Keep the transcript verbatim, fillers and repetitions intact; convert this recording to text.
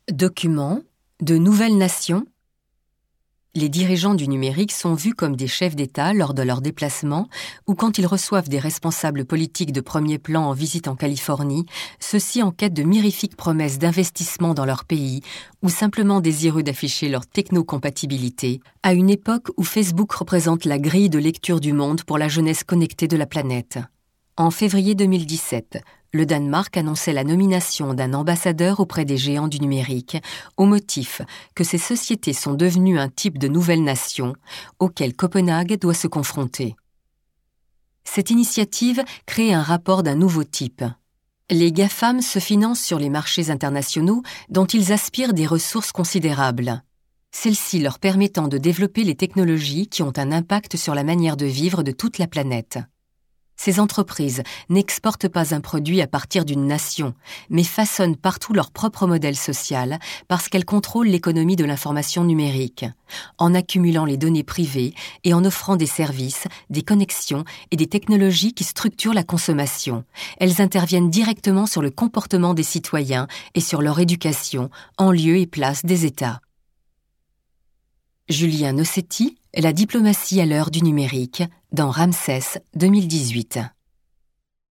Documents de nouvelles nations. Les dirigeants du numérique sont vus comme des chefs d'État lors de leurs déplacements ou quand ils reçoivent des responsables politiques de premier plan en visite en Californie, ceux-ci en quête de mirifiques promesses d'investissement dans leur pays ou simplement désireux d'afficher leur technocompatibilité, à une époque où Facebook représente la grille de lecture du monde pour la jeunesse connectée de la planète. En février deux mille dix-sept, le Danemark annonçait la nomination d'un ambassadeur auprès des géants du numérique, au motif que ces sociétés sont devenues un type de nouvelle nation auquel Copenhague doit se confronter. Cette initiative crée un rapport d'un nouveau type. Les GAFAM se financent sur les marchés internationaux dont ils aspirent des ressources considérables, celles-ci leur permettant de développer les technologies qui ont un impact sur la manière de vivre de toute la planète. Ces entreprises n'exportent pas un produit à partir d'une nation, mais façonnent partout leur propre modèle social parce qu'elles contrôlent l'économie de l'information numérique, en accumulant les données privées et en offrant des services, des connexions et des technologies qui structurent la consommation. Elles interviennent directement sur le comportement des citoyens et sur leur éducation, en lieu et place des États. Julien Nossetti, La diplomatie à l'heure du numérique, dans Ramsès deux mille dix-huit.